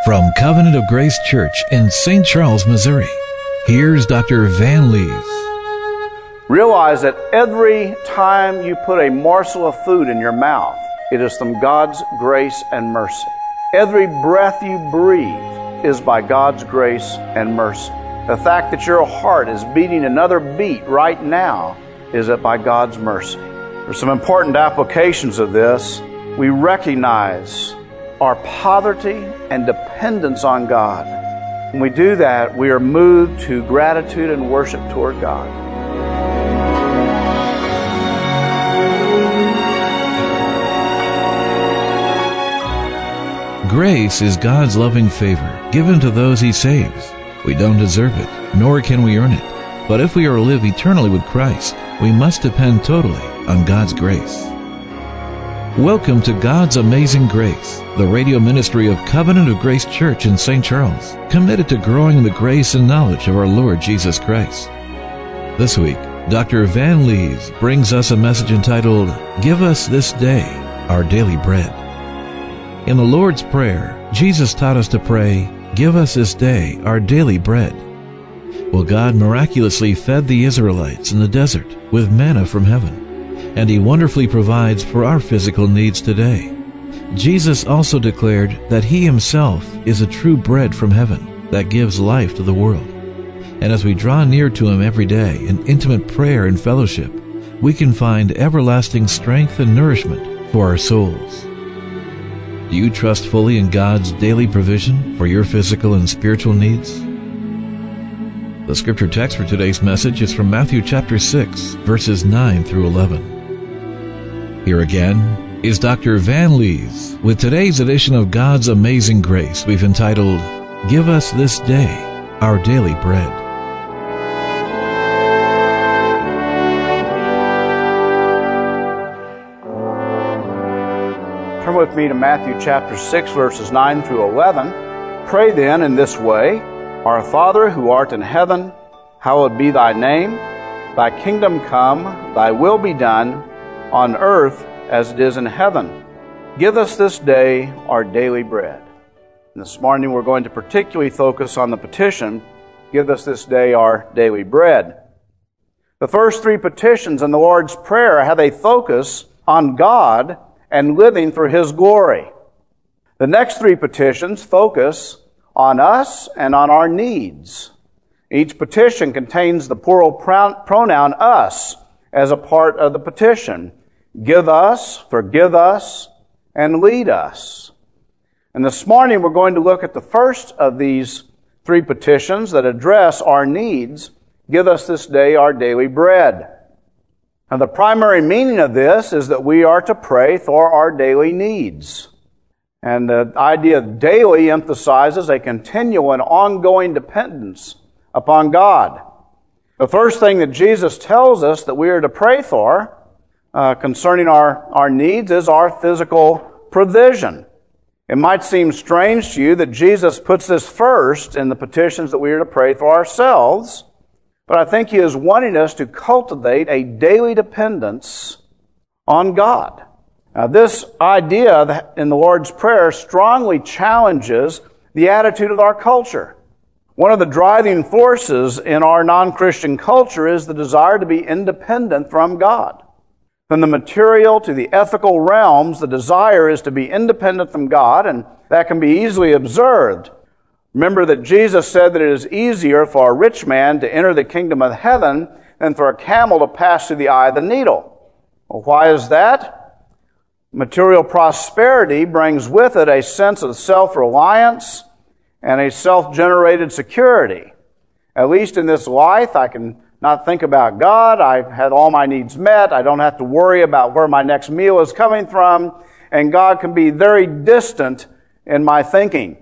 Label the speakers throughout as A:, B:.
A: From Covenant of Grace Church in St. Charles, Missouri, here's Dr. Van Lees.
B: Realize that every time you put a morsel of food in your mouth, it is from God's grace and mercy. Every breath you breathe is by God's grace and mercy. The fact that your heart is beating another beat right now is by God's mercy. There's some important applications of this. We recognize our poverty and dependence on God. When we do that, we are moved to gratitude and worship toward God.
A: Grace is God's loving favor given to those He saves. We don't deserve it, nor can we earn it. But if we are to live eternally with Christ, we must depend totally on God's grace. Welcome to God's Amazing Grace, the radio ministry of Covenant of Grace Church in St. Charles, committed to growing in the grace and knowledge of our Lord Jesus Christ. This week, Dr. Van Lees brings us a message entitled, Give Us This Day Our Daily Bread. In the Lord's Prayer, Jesus taught us to pray, Give us this day our daily bread. Well, God miraculously fed the Israelites in the desert with manna from heaven, and He wonderfully provides for our physical needs today. Jesus also declared that He Himself is a true bread from heaven that gives life to the world. And as we draw near to Him every day in intimate prayer and fellowship, we can find everlasting strength and nourishment for our souls. Do you trust fully in God's daily provision for your physical and spiritual needs? The scripture text for today's message is from Matthew chapter 6, verses 9 through 11. Here again is Dr. Van Lees with today's edition of God's Amazing Grace we've entitled, Give Us This Day Our Daily Bread.
B: Turn with me to Matthew chapter 6, verses 9 through 11. Pray then in this way, Our Father who art in heaven, hallowed be thy name. Thy kingdom come, thy will be done, on earth as it is in heaven. Give us this day our daily bread. And this morning we're going to particularly focus on the petition, Give us this day our daily bread. The first three petitions in the Lord's Prayer have a focus on God and living for His glory. The next three petitions focus on us and on our needs. Each petition contains the plural pronoun us as a part of the petition. Give us, forgive us, and lead us. And this morning we're going to look at the first of these three petitions that address our needs. Give us this day our daily bread. Now the primary meaning of this is that we are to pray for our daily needs. And the idea of daily emphasizes a continual and ongoing dependence upon God. The first thing that Jesus tells us that we are to pray for concerning our needs is our physical provision. It might seem strange to you that Jesus puts this first in the petitions that we are to pray for ourselves, but I think He is wanting us to cultivate a daily dependence on God. Now, this idea in the Lord's Prayer strongly challenges the attitude of our culture. One of the driving forces in our non-Christian culture is the desire to be independent from God. From the material to the ethical realms, the desire is to be independent from God, and that can be easily observed. Remember that Jesus said that it is easier for a rich man to enter the kingdom of heaven than for a camel to pass through the eye of the needle. Well, why is that? Material prosperity brings with it a sense of self-reliance and a self-generated security. At least in this life, I can not think about God. I've had all my needs met. I don't have to worry about where my next meal is coming from. And God can be very distant in my thinking.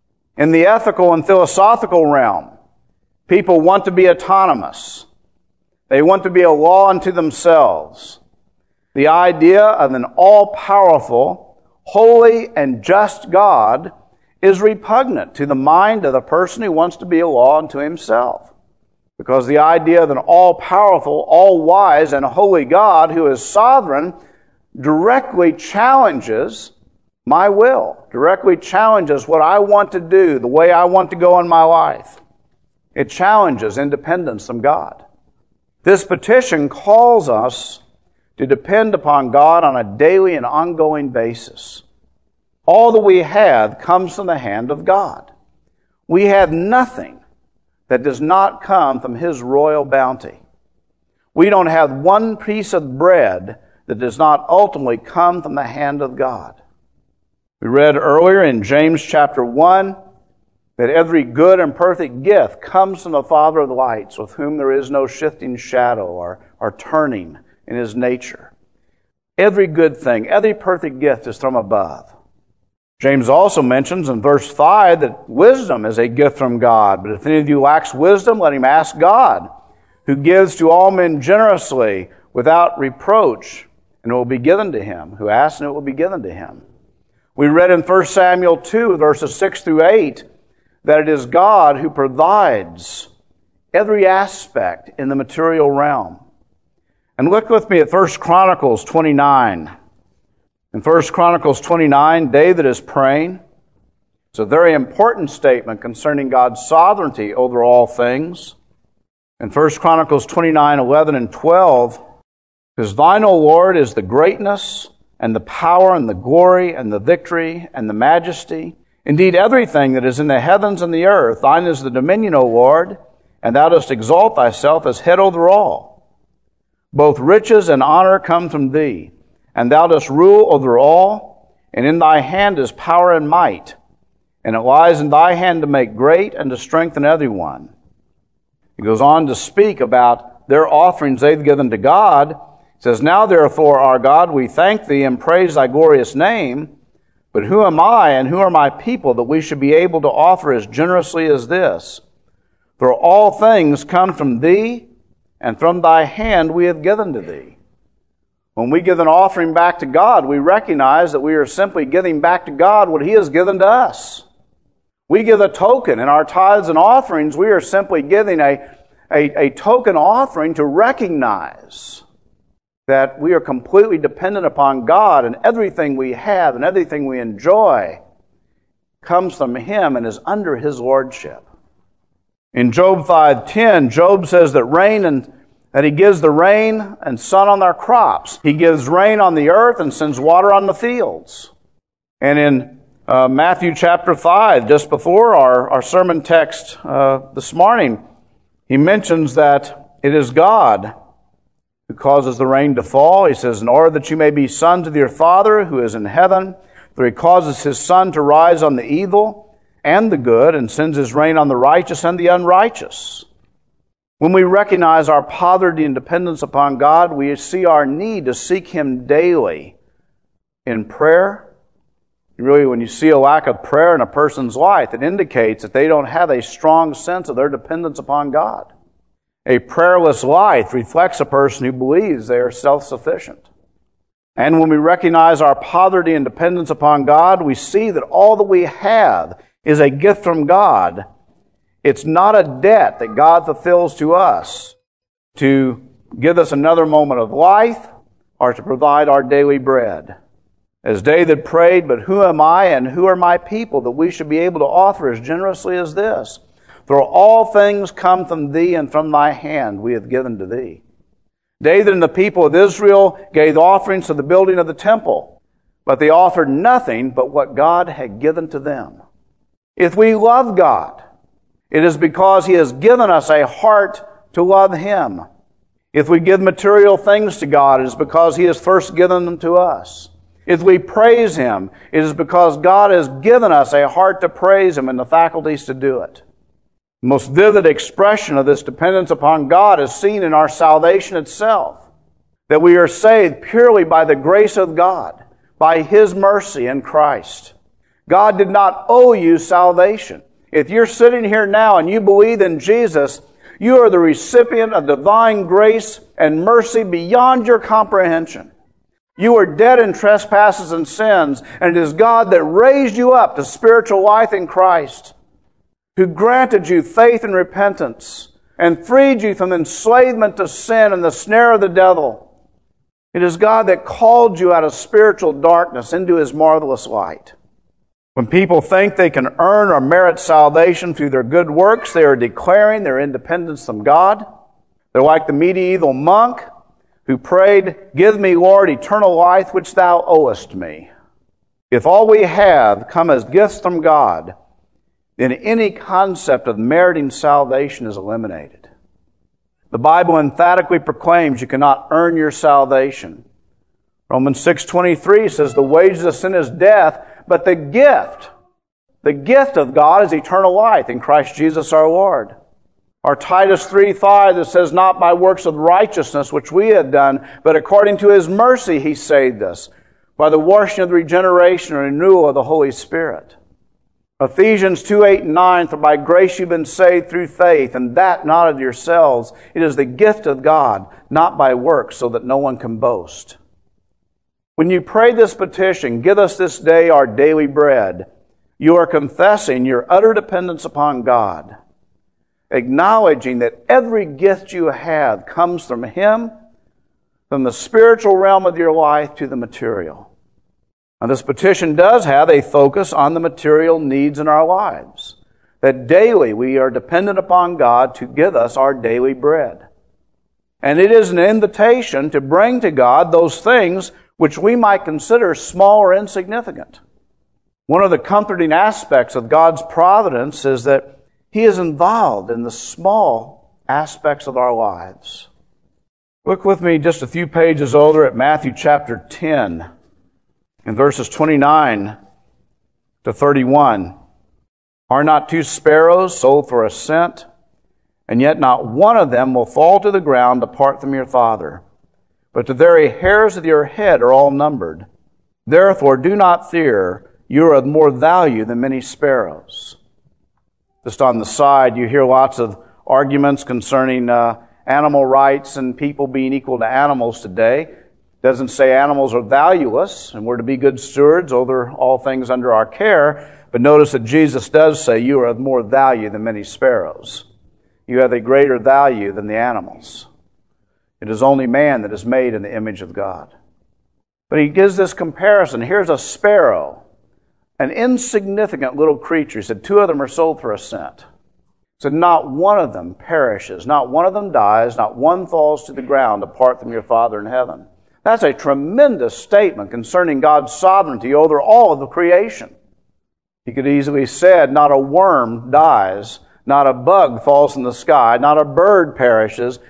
B: In the ethical and philosophical realm, people want to be autonomous. They want to be a law unto themselves. The idea of an all-powerful, holy, and just God is repugnant to the mind of the person who wants to be a law unto himself. Because the idea of an all-powerful, all-wise, and holy God who is sovereign directly challenges my will, directly challenges what I want to do, the way I want to go in my life. It challenges independence from God. This petition calls us to depend upon God on a daily and ongoing basis. All that we have comes from the hand of God. We have nothing that does not come from His royal bounty. We don't have one piece of bread that does not ultimately come from the hand of God. We read earlier in James chapter 1 that every good and perfect gift comes from the Father of lights, with whom there is no shifting shadow or turning in His nature. Every good thing, every perfect gift is from above. James also mentions in verse 5 that wisdom is a gift from God. But if any of you lacks wisdom, let him ask God, who gives to all men generously without reproach, and it will be given to him. Who asks, and it will be given to him. We read in 1 Samuel 2, verses 6 through 8, that it is God who provides every aspect in the material realm. And look with me at 1 Chronicles 29. In 1 Chronicles 29, David is praying. It's a very important statement concerning God's sovereignty over all things. In 1 Chronicles 29, 11 and 12, because thine, O Lord, is the greatness and the power and the glory and the victory and the majesty. Indeed, everything that is in the heavens and the earth, thine is the dominion, O Lord, and thou dost exalt thyself as head over all. Both riches and honor come from thee, and thou dost rule over all, and in thy hand is power and might, and it lies in thy hand to make great and to strengthen everyone. He goes on to speak about their offerings they've given to God. He says, Now therefore, our God, we thank thee and praise thy glorious name, but who am I and who are my people that we should be able to offer as generously as this? For all things come from thee, and from thy hand we have given to thee. When we give an offering back to God, we recognize that we are simply giving back to God what He has given to us. We give a token in our tithes and offerings. We are simply giving a token offering to recognize that we are completely dependent upon God, and everything we have and everything we enjoy comes from Him and is under His lordship. In Job 5:10, Job says that He gives the rain and sun on their crops. He gives rain on the earth and sends water on the fields. And in Matthew chapter 5, just before our sermon text this morning, He mentions that it is God who causes the rain to fall. He says, in order that you may be sons of your Father who is in heaven, for He causes His sun to rise on the evil and the good, and sends His rain on the righteous and the unrighteous. When we recognize our poverty and dependence upon God, we see our need to seek Him daily in prayer. Really, when you see a lack of prayer in a person's life, it indicates that they don't have a strong sense of their dependence upon God. A prayerless life reflects a person who believes they are self-sufficient. And when we recognize our poverty and dependence upon God, we see that all that we have is a gift from God. It's not a debt that God fulfills to us to give us another moment of life or to provide our daily bread. As David prayed, but who am I and who are my people that we should be able to offer as generously as this? For all things come from thee, and from thy hand we have given to thee. David and the people of Israel gave offerings to the building of the temple, but they offered nothing but what God had given to them. If we love God, it is because He has given us a heart to love Him. If we give material things to God, it is because He has first given them to us. If we praise Him, it is because God has given us a heart to praise Him and the faculties to do it. The most vivid expression of this dependence upon God is seen in our salvation itself. That we are saved purely by the grace of God, by His mercy in Christ. God did not owe you salvation. If you're sitting here now and you believe in Jesus, you are the recipient of divine grace and mercy beyond your comprehension. You are dead in trespasses and sins, and it is God that raised you up to spiritual life in Christ, who granted you faith and repentance, and freed you from enslavement to sin and the snare of the devil. It is God that called you out of spiritual darkness into His marvelous light. When people think they can earn or merit salvation through their good works, they are declaring their independence from God. They're like the medieval monk who prayed, "Give me, Lord, eternal life which Thou owest me." If all we have come as gifts from God, then any concept of meriting salvation is eliminated. The Bible emphatically proclaims you cannot earn your salvation. Romans 6:23 says the wages of sin is death, but the gift of God is eternal life in Christ Jesus our Lord. Or Titus 3:5 that says, "Not by works of righteousness which we had done, but according to His mercy He saved us, by the washing of the regeneration and renewal of the Holy Spirit." Ephesians 2:8-9, "For by grace you've been saved through faith, and that not of yourselves. It is the gift of God, not by works, so that no one can boast." When you pray this petition, "Give us this day our daily bread," you are confessing your utter dependence upon God, acknowledging that every gift you have comes from Him, from the spiritual realm of your life to the material. Now, this petition does have a focus on the material needs in our lives, that daily we are dependent upon God to give us our daily bread. And it is an invitation to bring to God those things which we might consider small or insignificant. One of the comforting aspects of God's providence is that He is involved in the small aspects of our lives. Look with me just a few pages older at Matthew chapter 10. In verses 29 to 31, "Are not 2 sparrows sold for a cent? And yet not one of them will fall to the ground apart from your Father. But the very hairs of your head are all numbered. Therefore do not fear, you are of more value than many sparrows." Just on the side, you hear lots of arguments concerning animal rights and people being equal to animals today. Doesn't say animals are valueless and we're to be good stewards over all things under our care. But notice that Jesus does say you are of more value than many sparrows. You have a greater value than the animals. It is only man that is made in the image of God. But He gives this comparison. Here's a sparrow, an insignificant little creature. He said 2 of them are sold for a cent. He said not one of them perishes, not one of them dies, not one falls to the ground apart from your Father in heaven. That's a tremendous statement concerning God's sovereignty over all of the creation. He could easily have said, not a worm dies, not a bug falls from the sky, not a bird perishes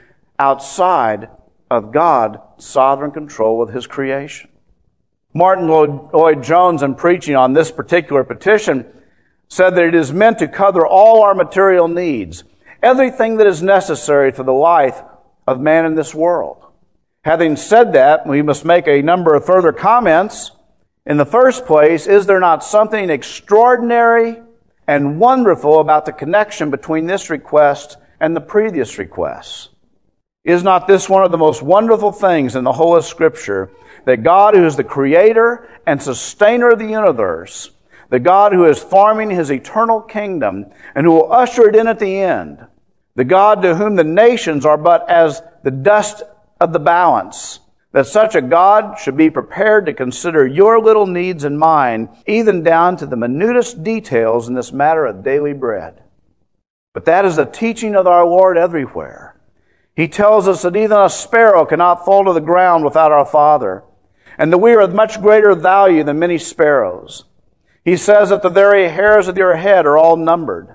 B: outside of God's sovereign control of His creation. Martin Lloyd-Jones, in preaching on this particular petition, said that it is meant to cover all our material needs, everything that is necessary for the life of man in this world. Having said that, we must make a number of further comments. In the first place, is there not something extraordinary and wonderful about the connection between this request and the previous requests? Is not this one of the most wonderful things in the whole of Scripture, that God, who is the creator and sustainer of the universe, the God who is forming His eternal kingdom and who will usher it in at the end, the God to whom the nations are but as the dust of the balance, that such a God should be prepared to consider your little needs and mine, even down to the minutest details in this matter of daily bread. But that is the teaching of our Lord everywhere. He tells us that even a sparrow cannot fall to the ground without our Father, and that we are of much greater value than many sparrows. He says that the very hairs of your head are all numbered.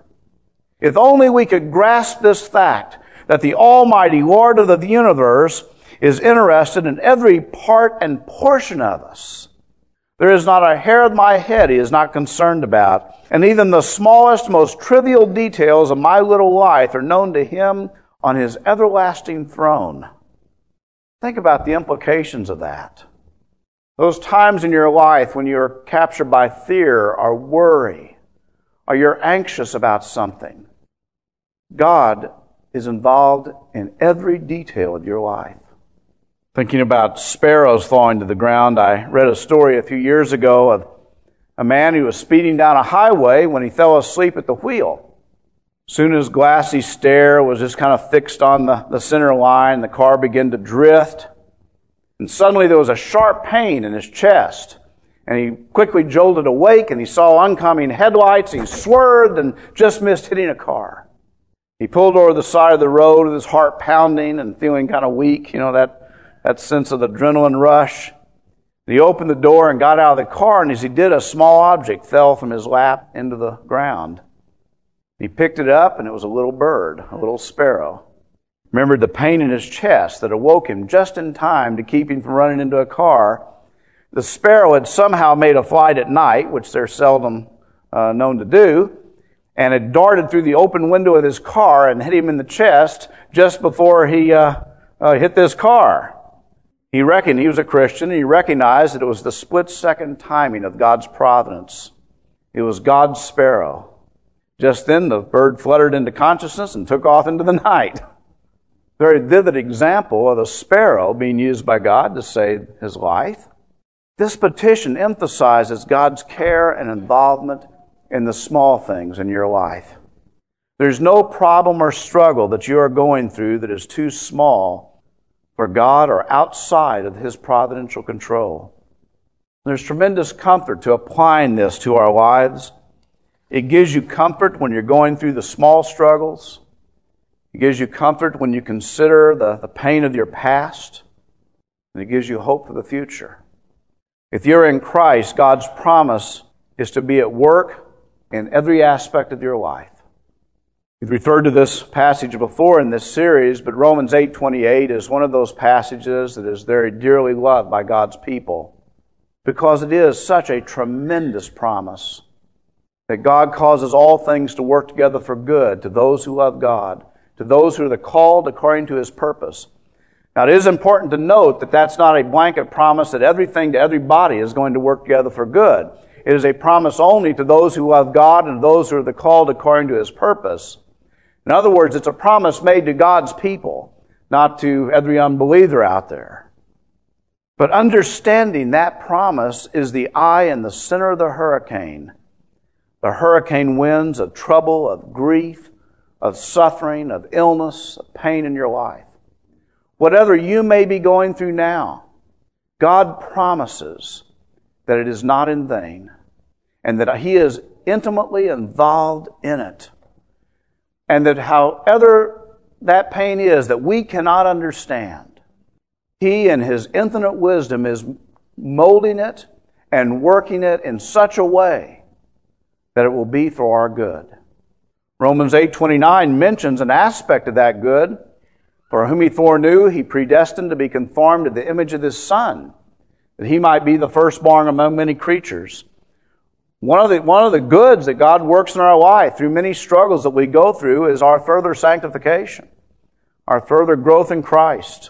B: If only we could grasp this fact, that the Almighty Lord of the universe is interested in every part and portion of us. There is not a hair of my head He is not concerned about, and even the smallest, most trivial details of my little life are known to Him on His everlasting throne. Think about the implications of that. Those times in your life when you're captured by fear or worry, or you're anxious about something, God is involved in every detail of your life. Thinking about sparrows falling to the ground, I read a story a few years ago of a man who was speeding down a highway when he fell asleep at the wheel. Soon his glassy stare was just kind of fixed on the center line. The car began to drift. And suddenly there was a sharp pain in his chest. And he quickly jolted awake, and he saw oncoming headlights. He swerved and just missed hitting a car. He pulled over the side of the road with his heart pounding and feeling kind of weak, that sense of adrenaline rush. He opened the door and got out of the car, and as he did, a small object fell from his lap into the ground. He picked it up, and it was a little bird, a little sparrow. Remembered the pain in his chest that awoke him just in time to keep him from running into a car. The sparrow had somehow made a flight at night, which they're seldom known to do, and had darted through the open window of his car and hit him in the chest just before he hit this car. He reckoned he was a Christian, and he recognized that it was the split-second timing of God's providence. It was God's sparrow. Just then, the bird fluttered into consciousness and took off into the night. Very vivid example of the sparrow being used by God to save his life. This petition emphasizes God's care and involvement in the small things in your life. There's no problem or struggle that you are going through that is too small for God or outside of His providential control. There's tremendous comfort to applying this to our lives. It gives you comfort when you're going through the small struggles. It gives you comfort when you consider the pain of your past. And it gives you hope for the future. If you're in Christ, God's promise is to be at work in every aspect of your life. We've referred to this passage before in this series, but Romans 8:28 is one of those passages that is very dearly loved by God's people because it is such a tremendous promise that God causes all things to work together for good to those who love God, to those who are called according to His purpose. Now, it is important to note that that's not a blanket promise that everything to everybody is going to work together for good. It is a promise only to those who love God and those who are called according to His purpose. In other words, it's a promise made to God's people, not to every unbeliever out there. But understanding that promise is the eye in the center of the hurricane winds of trouble, of grief, of suffering, of illness, of pain in your life. Whatever you may be going through now, God promises that it is not in vain and that He is intimately involved in it. And that however that pain is that we cannot understand, He in His infinite wisdom is molding it and working it in such a way that it will be for our good. Romans 8:29 mentions an aspect of that good. For whom He foreknew, He predestined to be conformed to the image of His Son, that He might be the firstborn among many creatures. One of the goods that God works in our life through many struggles that we go through is our further sanctification, our further growth in Christ.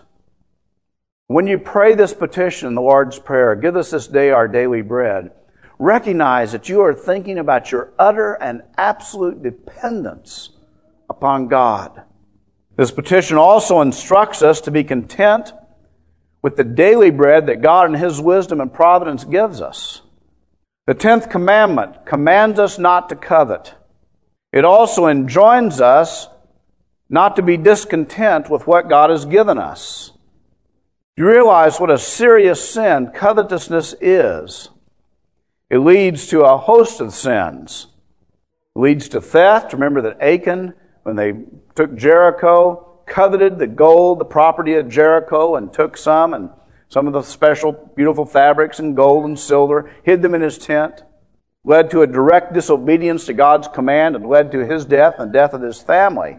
B: When you pray this petition in the Lord's Prayer, give us this day our daily bread, recognize that you are thinking about your utter and absolute dependence upon God. This petition also instructs us to be content with the daily bread that God in His wisdom and providence gives us. The 10th commandment commands us not to covet. It also enjoins us not to be discontent with what God has given us. You realize what a serious sin covetousness is. It leads to a host of sins. It leads to theft. Remember that Achan, when they took Jericho, coveted the gold, the property of Jericho, and took some of the special, beautiful fabrics and gold and silver, hid them in his tent, led to a direct disobedience to God's command and led to his death and death of his family.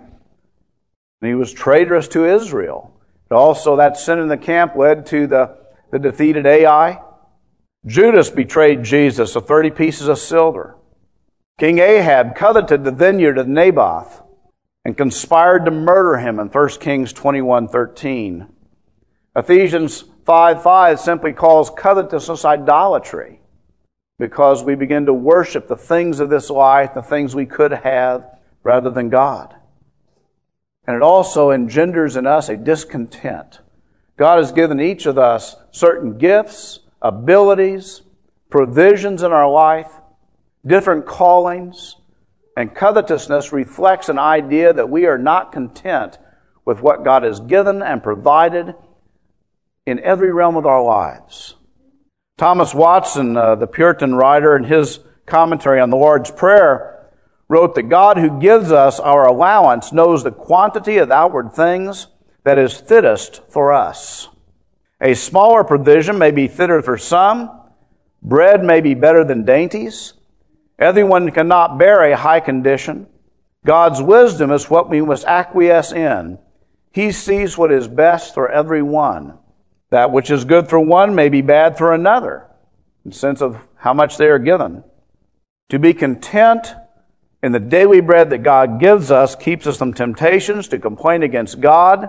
B: And he was traitorous to Israel. But also that sin in the camp led to the defeated Ai. Judas betrayed Jesus of 30 pieces of silver. King Ahab coveted the vineyard of Naboth and conspired to murder him in 1 Kings 21:13. Ephesians 5:5 simply calls covetousness idolatry because we begin to worship the things of this life, the things we could have, rather than God. And it also engenders in us a discontent. God has given each of us certain gifts, abilities, provisions in our life, different callings, and covetousness reflects an idea that we are not content with what God has given and provided, in every realm of our lives. Thomas Watson, the Puritan writer, in his commentary on the Lord's Prayer, wrote that God who gives us our allowance knows the quantity of outward things that is fittest for us. A smaller provision may be fitter for some. Bread may be better than dainties. Everyone cannot bear a high condition. God's wisdom is what we must acquiesce in. He sees what is best for every one. That which is good for one may be bad for another, in the sense of how much they are given. To be content in the daily bread that God gives us keeps us from temptations to complain against God,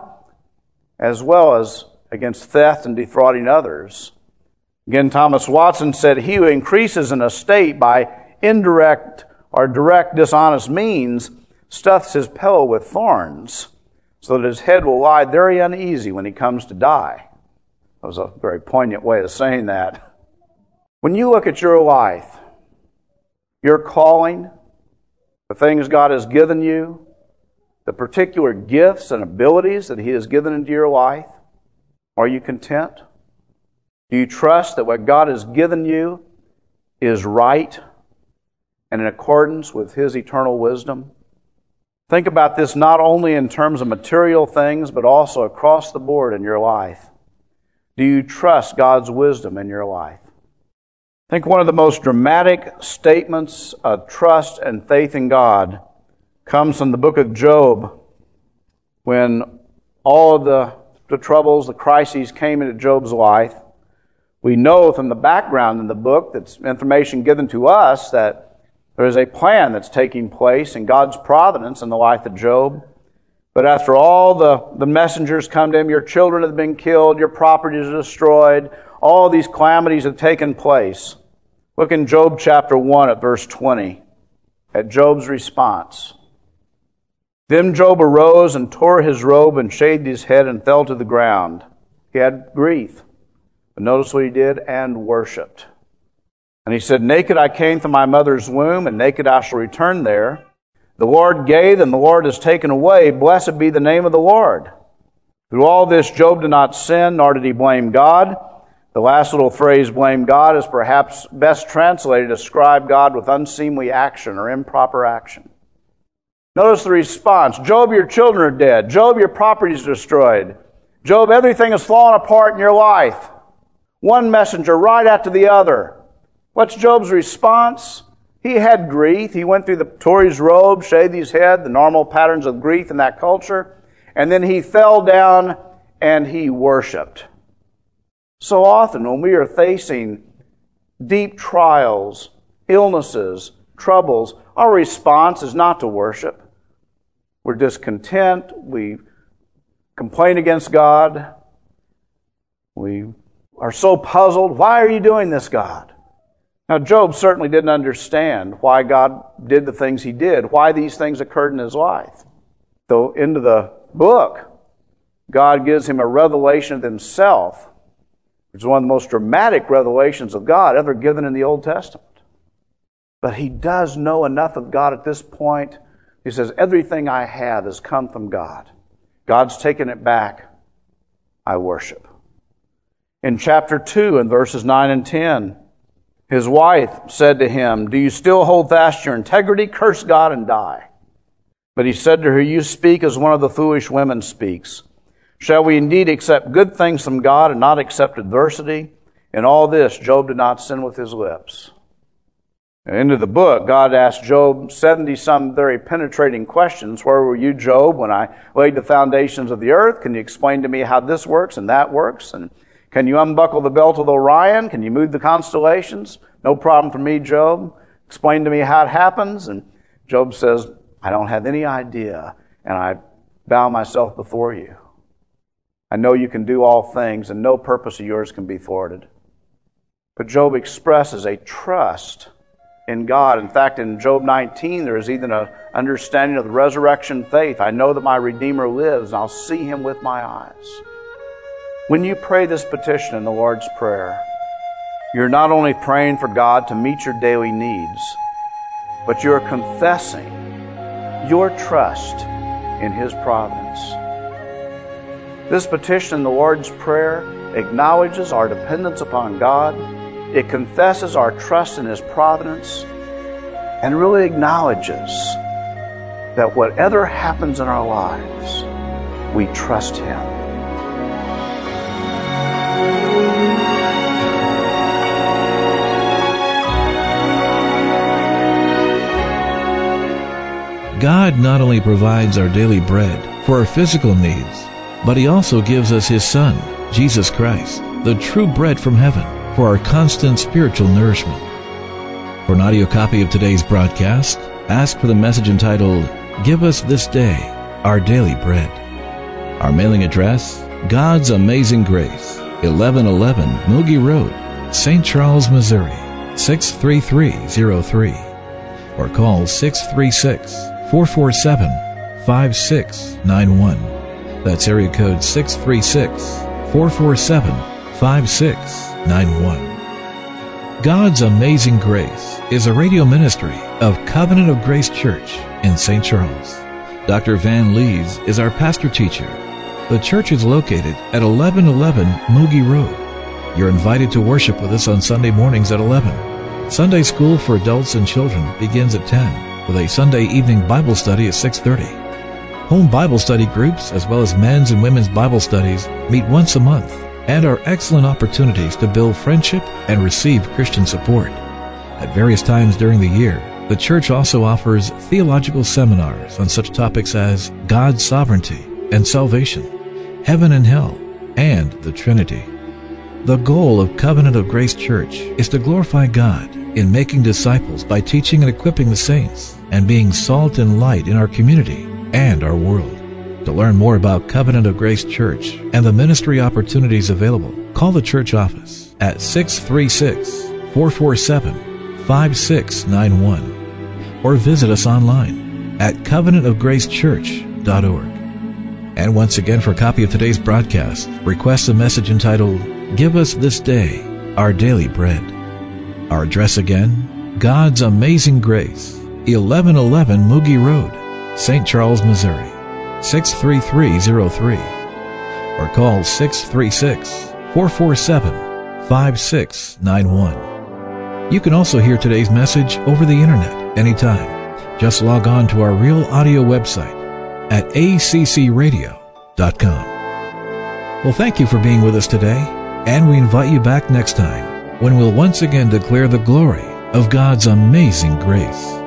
B: as well as against theft and defrauding others. Again, Thomas Watson said, "He who increases an estate by indirect or direct dishonest means stuffs his pillow with thorns, so that his head will lie very uneasy when he comes to die." That was a very poignant way of saying that. When you look at your life, your calling, the things God has given you, the particular gifts and abilities that He has given into your life, are you content? Do you trust that what God has given you is right and in accordance with His eternal wisdom? Think about this not only in terms of material things, but also across the board in your life. Do you trust God's wisdom in your life? I think one of the most dramatic statements of trust and faith in God comes from the book of Job, when all of the troubles, the crises came into Job's life. We know from the background in the book, that's information given to us, that there is a plan that's taking place in God's providence in the life of Job. But after all the messengers come to him, your children have been killed, your property is destroyed, all these calamities have taken place. Look in Job chapter 1 at verse 20, at Job's response. Then Job arose and tore his robe and shaved his head and fell to the ground. He had grief. But notice what he did, and worshipped. And he said, "Naked I came from my mother's womb, and naked I shall return there. The Lord gave, and the Lord has taken away. Blessed be the name of the Lord." Through all this, Job did not sin, nor did he blame God. The last little phrase, blame God, is perhaps best translated, describe God with unseemly action or improper action. Notice the response. Job, your children are dead. Job, your property is destroyed. Job, everything has fallen apart in your life. One messenger right after the other. What's Job's response? He had grief. He went through tore his robe, shaved his head, the normal patterns of grief in that culture. And then he fell down and he worshipped. So often when we are facing deep trials, illnesses, troubles, our response is not to worship. We're discontent. We complain against God. We are so puzzled. Why are you doing this, God? Now, Job certainly didn't understand why God did the things He did, why these things occurred in his life. Though into the book, God gives him a revelation of Himself, which is one of the most dramatic revelations of God ever given in the Old Testament. But he does know enough of God at this point. He says, everything I have has come from God. God's taken it back. I worship. In chapter 2, in verses 9 and 10, his wife said to him, "Do you still hold fast your integrity? Curse God and die." But he said to her, "You speak as one of the foolish women speaks. Shall we indeed accept good things from God and not accept adversity? In all this, Job did not sin with his lips." Into the book, God asked Job 70-some very penetrating questions. Where were you, Job, when I laid the foundations of the earth? Can you explain to me how this works and that works? And can you unbuckle the belt of Orion? Can you move the constellations? No problem for me, Job. Explain to me how it happens. And Job says, I don't have any idea, and I bow myself before you. I know you can do all things, and no purpose of yours can be thwarted. But Job expresses a trust in God. In fact, in Job 19, there is even an understanding of the resurrection faith. I know that my Redeemer lives, and I'll see Him with my eyes. When you pray this petition in the Lord's Prayer, you're not only praying for God to meet your daily needs, but you're confessing your trust in His providence. This petition in the Lord's Prayer acknowledges our dependence upon God. It confesses our trust in His providence and really acknowledges that whatever happens in our lives, we trust Him.
A: God not only provides our daily bread for our physical needs, but He also gives us His Son, Jesus Christ, the true bread from heaven, for our constant spiritual nourishment. For an audio copy of today's broadcast, ask for the message entitled, "Give Us This Day Our Daily Bread." Our mailing address, God's Amazing Grace, 1111 Mugi Road, St. Charles, Missouri, 63303. Or call 636-447-5691. That's area code 636-447-5691. God's Amazing Grace is a radio ministry of Covenant of Grace Church in St. Charles. Dr. Van Lees is our pastor-teacher. The church is located at 1111 Mugi Road. You're invited to worship with us on Sunday mornings at 11. Sunday school for adults and children begins at 10, with a Sunday evening Bible study at 6:30. Home Bible study groups, as well as men's and women's Bible studies, meet once a month and are excellent opportunities to build friendship and receive Christian support. At various times during the year, the church also offers theological seminars on such topics as God's sovereignty and salvation, heaven and hell, and the Trinity. The goal of Covenant of Grace Church is to glorify God in making disciples by teaching and equipping the saints and being salt and light in our community and our world. To learn more about Covenant of Grace Church and the ministry opportunities available, call the church office at 636-447-5691 or visit us online at covenantofgracechurch.org. And once again, for a copy of today's broadcast, request a message entitled, "Give Us This Day Our Daily Bread." Our address again, God's Amazing Grace, 1111 Mugi Road, St. Charles, Missouri, 63303. Or call 636-447-5691. You can also hear today's message over the internet anytime. Just log on to our Real Audio website at accradio.com. Well, thank you for being with us today, and we invite you back next time when we'll once again declare the glory of God's amazing grace.